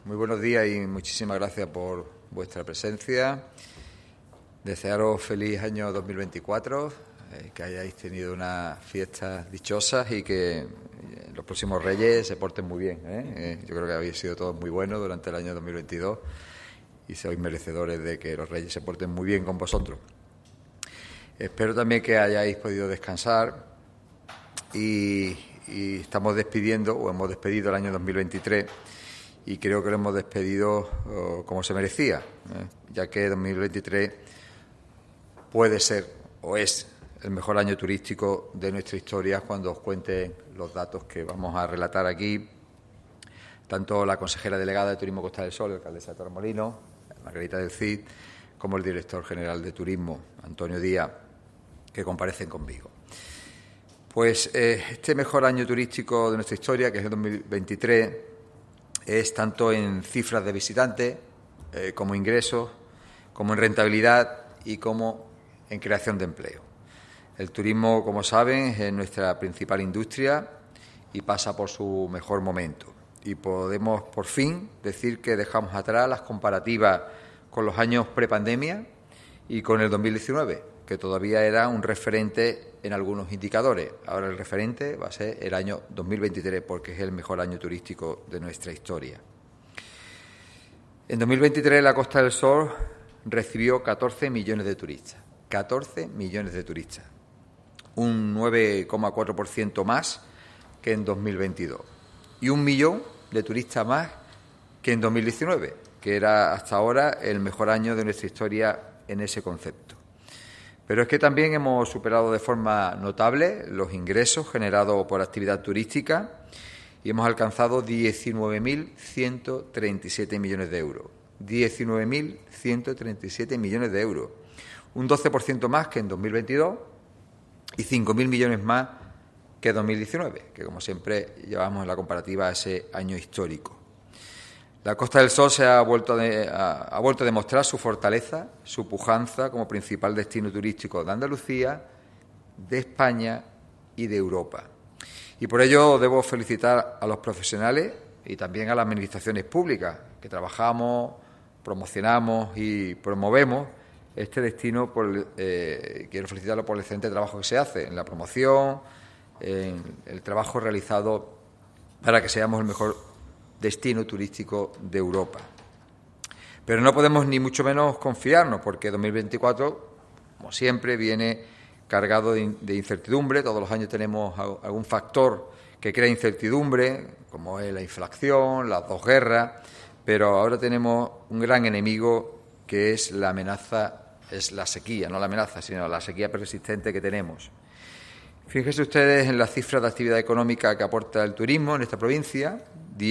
Muy buenos días y muchísimas gracias por vuestra presencia. Desearos feliz año 2024, que hayáis tenido unas fiestas dichosas y que los próximos Reyes se porten muy bien. Yo creo que habéis sido todos muy buenos durante el año 2022 y sois merecedores de que los Reyes se porten muy bien con vosotros. Espero también que hayáis podido descansar y estamos despidiendo, o hemos despedido el año 2023 y creo que lo hemos despedido como se merecía, ya que 2023 puede ser o es el mejor año turístico de nuestra historia cuando os cuente los datos que vamos a relatar aquí, tanto la consejera delegada de Turismo Costa del Sol, alcaldesa de Torremolinos, Margarita del Cid, como el director general de Turismo, Antonio Díaz, que comparecen conmigo. Pues este mejor año turístico de nuestra historia, que es el 2023, es tanto en cifras de visitantes, como ingresos, como en rentabilidad y como en creación de empleo. El turismo, como saben, es nuestra principal industria y pasa por su mejor momento. Y podemos, por fin, decir que dejamos atrás las comparativas con los años prepandemia y con el 2019, que todavía era un referente en algunos indicadores. Ahora el referente va a ser el año 2023 porque es el mejor año turístico de nuestra historia. En 2023 la Costa del Sol recibió 14 millones de turistas. 14 millones de turistas. Un 9,4% más que en 2022. Y 1 millón de turistas más que en 2019, que era hasta ahora el mejor año de nuestra historia en ese concepto. Pero es que también hemos superado de forma notable los ingresos generados por actividad turística y hemos alcanzado 19.137 millones de euros. 19.137 millones de euros. Un 12% más que en 2022 y 5.000 millones más que en 2019, que como siempre llevamos en la comparativa a ese año histórico. La Costa del Sol se ha vuelto a demostrar su fortaleza, su pujanza como principal destino turístico de Andalucía, de España y de Europa. Y por ello debo felicitar a los profesionales y también a las administraciones públicas que trabajamos, promocionamos y promovemos este destino. Quiero felicitarlos por el excelente trabajo que se hace en la promoción, en el trabajo realizado para que seamos el mejor destino turístico de Europa. Pero no podemos ni mucho menos confiarnos porque 2024, como siempre, viene cargado de incertidumbre. Todos los años tenemos algún factor que crea incertidumbre, como es la inflación, las dos guerras, pero ahora tenemos un gran enemigo que es la amenaza, es la sequía, no la amenaza, sino la sequía persistente que tenemos. Fíjense ustedes en las cifras de actividad económica que aporta el turismo en esta provincia,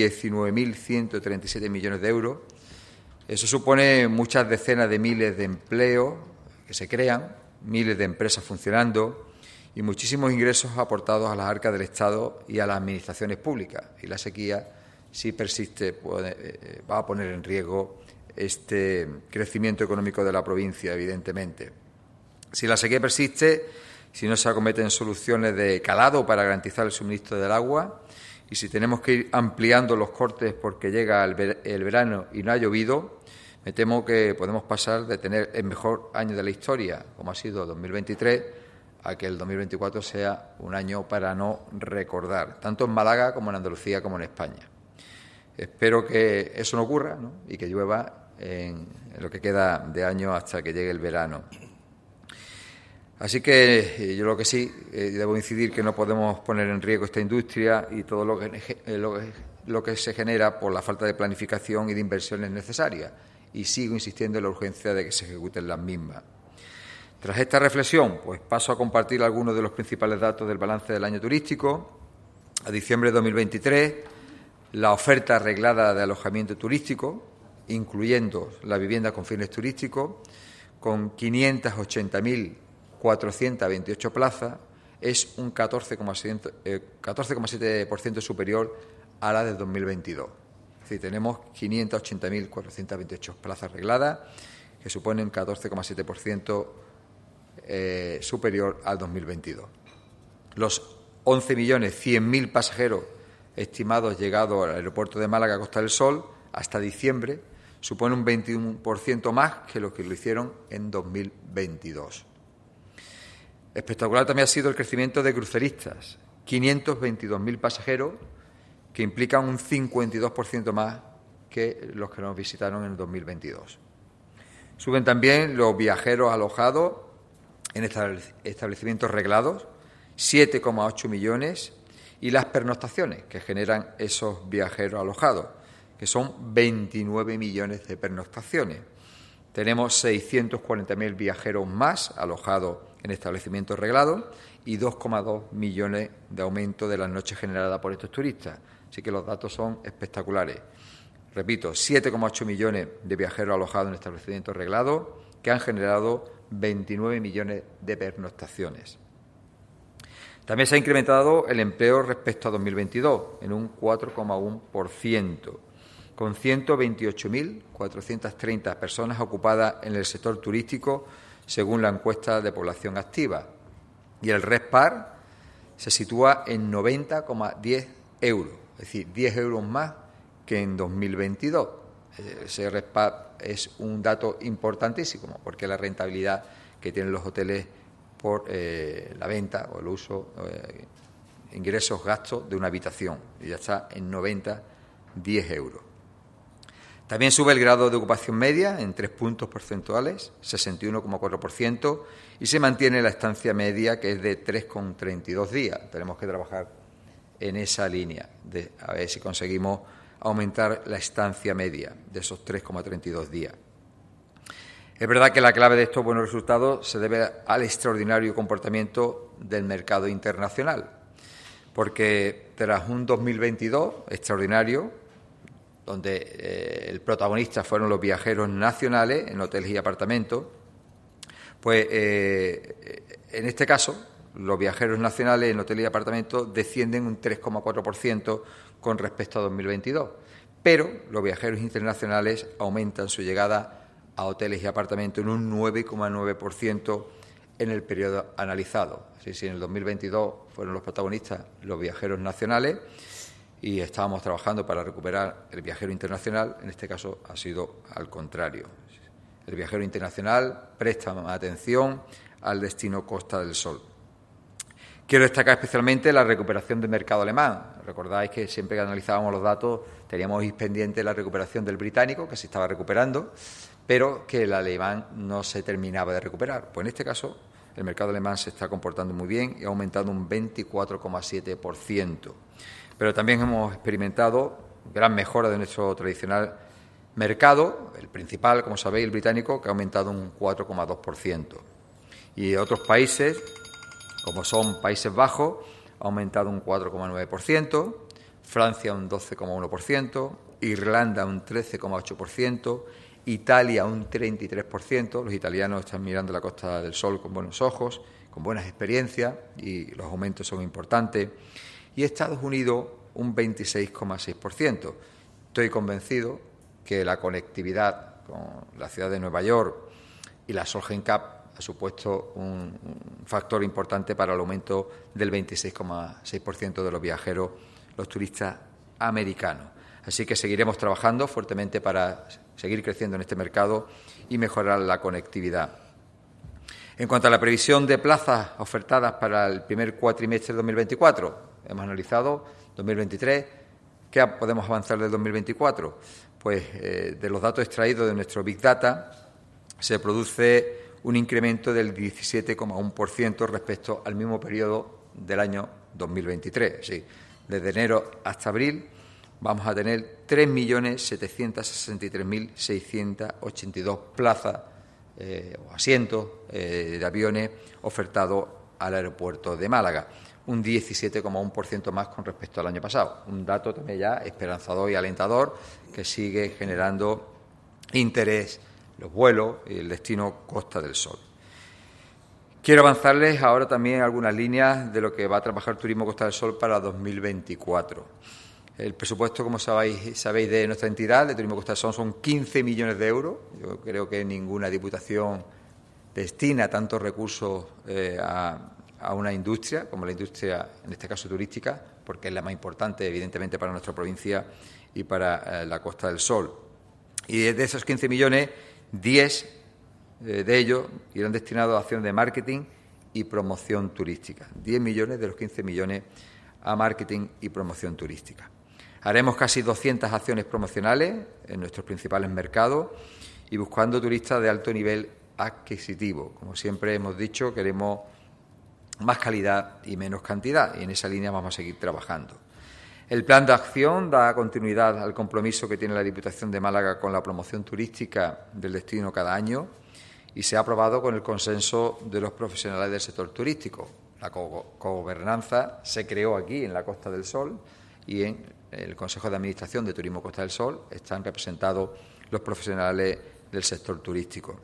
19.137 millones de euros. Eso supone muchas decenas de miles de empleos que se crean, miles de empresas funcionando y muchísimos ingresos aportados a las arcas del Estado y a las administraciones públicas. Y la sequía, si persiste, va a poner en riesgo este crecimiento económico de la provincia, evidentemente. Si la sequía persiste, si no se acometen soluciones de calado para garantizar el suministro del agua y si tenemos que ir ampliando los cortes porque llega el verano y no ha llovido, me temo que podemos pasar de tener el mejor año de la historia, como ha sido 2023, a que el 2024 sea un año para no recordar, tanto en Málaga como en Andalucía como en España. Espero que eso no ocurra, ¿no? Y que llueva en lo que queda de año hasta que llegue el verano. Así que yo lo que sí debo incidir que no podemos poner en riesgo esta industria y todo lo que se genera por la falta de planificación y de inversiones necesarias. Y sigo insistiendo en la urgencia de que se ejecuten las mismas. Tras esta reflexión, pues paso a compartir algunos de los principales datos del balance del año turístico. A diciembre de 2023, la oferta arreglada de alojamiento turístico, incluyendo la vivienda con fines turísticos, con 580.428 plazas, es un 14,7% superior a la de 2022. Es decir, tenemos 580.428 plazas arregladas, que suponen un 14,7% superior al 2022. Los 11.100.000 pasajeros estimados llegados al aeropuerto de Málaga Costa del Sol hasta diciembre supone un 21% más que lo hicieron en 2022. Espectacular también ha sido el crecimiento de cruceristas, 522.000 pasajeros, que implican un 52% más que los que nos visitaron en el 2022. Suben también los viajeros alojados en establecimientos reglados, 7,8 millones, y las pernoctaciones que generan esos viajeros alojados, que son 29 millones de pernoctaciones. Tenemos 640.000 viajeros más alojados en establecimientos reglados y 2,2 millones de aumento de las noches generadas por estos turistas. Así que los datos son espectaculares. Repito, 7,8 millones de viajeros alojados en establecimientos reglados que han generado 29 millones de pernoctaciones. También se ha incrementado el empleo respecto a 2022 en un 4,1%, con 128.430 personas ocupadas en el sector turístico, según la encuesta de población activa. Y el RevPAR se sitúa en 90,10 euros, es decir, 10 euros más que en 2022. Ese RevPAR es un dato importantísimo porque es la rentabilidad que tienen los hoteles por la venta o el uso, ingresos, gastos de una habitación. Y ya está en 10 euros. También sube el grado de ocupación media en 3 puntos porcentuales, 61,4%, y se mantiene la estancia media, que es de 3,32 días. Tenemos que trabajar en esa línea, a ver si conseguimos aumentar la estancia media de esos 3,32 días. Es verdad que la clave de estos buenos resultados se debe al extraordinario comportamiento del mercado internacional, porque tras un 2022 extraordinario, donde el protagonista fueron los viajeros nacionales en hoteles y apartamentos, pues en este caso los viajeros nacionales en hoteles y apartamentos descienden un 3,4% con respecto a 2022, pero los viajeros internacionales aumentan su llegada a hoteles y apartamentos en un 9,9% en el periodo analizado. Así, si en el 2022 fueron los protagonistas los viajeros nacionales y estábamos trabajando para recuperar el viajero internacional, en este caso ha sido al contrario. El viajero internacional presta más atención al destino Costa del Sol. Quiero destacar especialmente la recuperación del mercado alemán. Recordáis que siempre que analizábamos los datos teníamos pendiente la recuperación del británico, que se estaba recuperando, pero que el alemán no se terminaba de recuperar. Pues en este caso el mercado alemán se está comportando muy bien y ha aumentado un 24,7%. Pero también hemos experimentado gran mejora de nuestro tradicional mercado, el principal, como sabéis, el británico, que ha aumentado un 4,2%. Y otros países, como son Países Bajos, ha aumentado un 4,9%, Francia un 12,1%, Irlanda un 13,8%, Italia un 33%. Los italianos están mirando la Costa del Sol con buenos ojos, con buenas experiencias, y los aumentos son importantes. Y Estados Unidos un 26,6%. Estoy convencido que la conectividad con la ciudad de Nueva York y la Solheim Cup ha supuesto un factor importante para el aumento del 26,6% de los viajeros, los turistas americanos. Así que seguiremos trabajando fuertemente para seguir creciendo en este mercado y mejorar la conectividad. En cuanto a la previsión de plazas ofertadas para el primer cuatrimestre de 2024, hemos analizado 2023. ¿Qué podemos avanzar del 2024? Pues de los datos extraídos de nuestro Big Data se produce un incremento del 17,1% respecto al mismo periodo del año 2023. Sí, desde enero hasta abril vamos a tener 3.763.682 plazas o asientos de aviones ofertados al aeropuerto de Málaga, un 17,1% más con respecto al año pasado. Un dato también ya esperanzador y alentador que sigue generando interés los vuelos y el destino Costa del Sol. Quiero avanzarles ahora también algunas líneas de lo que va a trabajar Turismo Costa del Sol para 2024. El presupuesto, como sabéis de nuestra entidad, de Turismo Costa del Sol, son 15 millones de euros. Yo creo que ninguna diputación destina tantos recursos a una industria como la industria, en este caso turística, porque es la más importante, evidentemente, para nuestra provincia y para la Costa del Sol. Y de esos 15 millones, 10 de ellos irán destinados a acciones de marketing y promoción turística. 10 millones de los 15 millones a marketing y promoción turística. Haremos casi 200 acciones promocionales en nuestros principales mercados y buscando turistas de alto nivel adquisitivo. Como siempre hemos dicho, queremos más calidad y menos cantidad, y en esa línea vamos a seguir trabajando. El plan de acción da continuidad al compromiso que tiene la Diputación de Málaga con la promoción turística del destino cada año y se ha aprobado con el consenso de los profesionales del sector turístico. La cogobernanza se creó aquí en la Costa del Sol y en el Consejo de Administración de Turismo Costa del Sol están representados los profesionales del sector turístico.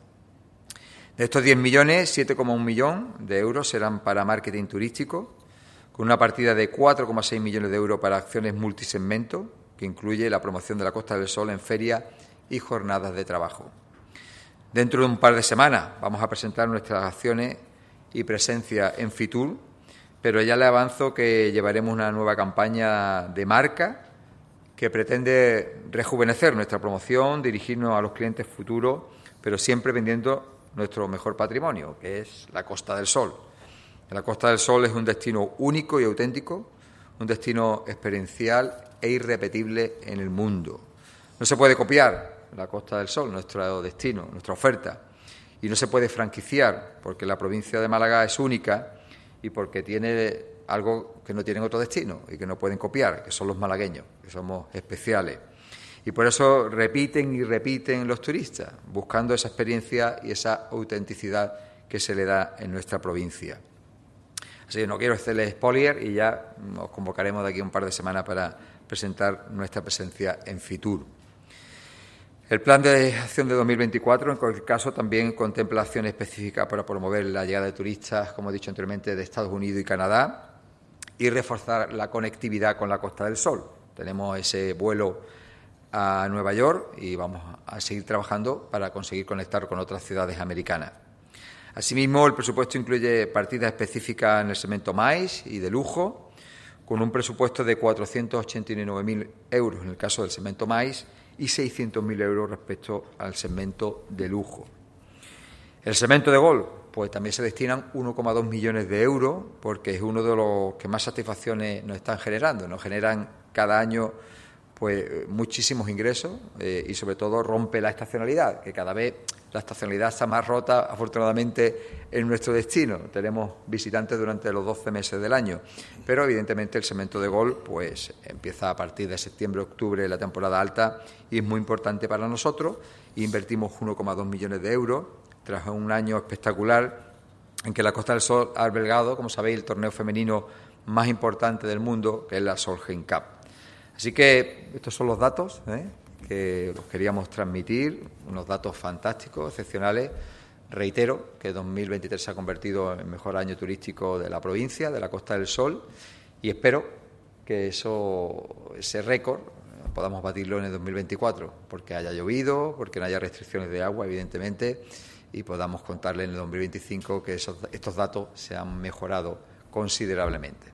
De estos 10 millones, 7,1 millón de euros serán para marketing turístico, con una partida de 4,6 millones de euros para acciones multisegmento, que incluye la promoción de la Costa del Sol en ferias y jornadas de trabajo. Dentro de un par de semanas vamos a presentar nuestras acciones y presencia en Fitur, pero ya le avanzo que llevaremos una nueva campaña de marca que pretende rejuvenecer nuestra promoción, dirigirnos a los clientes futuros, pero siempre vendiendo nuestro mejor patrimonio, que es la Costa del Sol. La Costa del Sol es un destino único y auténtico, un destino experiencial e irrepetible en el mundo. No se puede copiar la Costa del Sol, nuestro destino, nuestra oferta, y no se puede franquiciar porque la provincia de Málaga es única y porque tiene algo que no tienen otro destino y que no pueden copiar, que son los malagueños, que somos especiales. Y por eso repiten y repiten los turistas, buscando esa experiencia y esa autenticidad que se le da en nuestra provincia. Así que no quiero hacerles spoiler y ya nos convocaremos de aquí a un par de semanas para presentar nuestra presencia en Fitur. El plan de acción de 2024, en cualquier caso, también contempla acciones específicas para promover la llegada de turistas, como he dicho anteriormente, de Estados Unidos y Canadá y reforzar la conectividad con la Costa del Sol. Tenemos ese vuelo a Nueva York y vamos a seguir trabajando para conseguir conectar con otras ciudades americanas. Asimismo, el presupuesto incluye partidas específicas en el segmento MAIS y de lujo, con un presupuesto de 489.000 euros en el caso del segmento MAIS y 600.000 euros respecto al segmento de lujo. El segmento de Golf, pues también se destinan 1,2 millones de euros porque es uno de los que más satisfacciones nos están generando. Nos generan cada año pues muchísimos ingresos y sobre todo rompe la estacionalidad, que cada vez la estacionalidad está más rota, afortunadamente, en nuestro destino. Tenemos visitantes durante los 12 meses del año, pero evidentemente el segmento de Golf pues empieza a partir de septiembre-octubre la temporada alta y es muy importante para nosotros. Invertimos 1,2 millones de euros tras un año espectacular en que la Costa del Sol ha albergado, como sabéis, el torneo femenino más importante del mundo, que es la Solheim Cup. Así que estos son los datos que os queríamos transmitir, unos datos fantásticos, excepcionales. Reitero que 2023 se ha convertido en el mejor año turístico de la provincia, de la Costa del Sol, y espero que ese récord podamos batirlo en el 2024, porque haya llovido, porque no haya restricciones de agua, evidentemente, y podamos contarle en el 2025 que estos datos se han mejorado considerablemente.